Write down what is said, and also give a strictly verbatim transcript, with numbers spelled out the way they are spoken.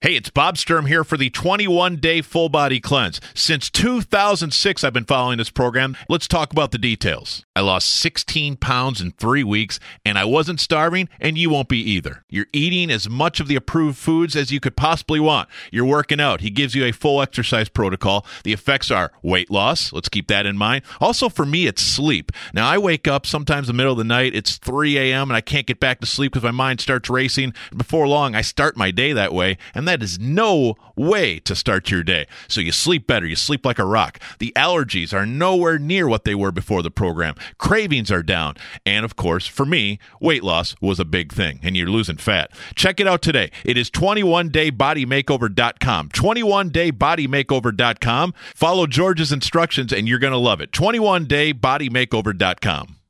Hey, it's Bob Sturm here for the twenty-one day Full Body Cleanse. Since two thousand six, I've been following this program. Let's talk about the details. I lost sixteen pounds in three weeks, and I wasn't starving, and you won't be either. You're eating as much of the approved foods as you could possibly want. You're working out. He gives you a full exercise protocol. The effects are weight loss. Let's keep that in mind. Also, for me, it's sleep. Now, I wake up sometimes in the middle of the night. It's three a.m., and I can't get back to sleep because my mind starts racing. Before long, I start my day that way, and that is no way to start your day. So you sleep better. You sleep like a rock. The allergies are nowhere near what they were before the program. Cravings are down. And of course, for me, weight loss was a big thing, and you're losing fat. Check it out today. It is twenty-one day body makeover dot com. twenty-one day body makeover dot com. Follow George's instructions, and you're going to love it. twenty-one day body makeover dot com.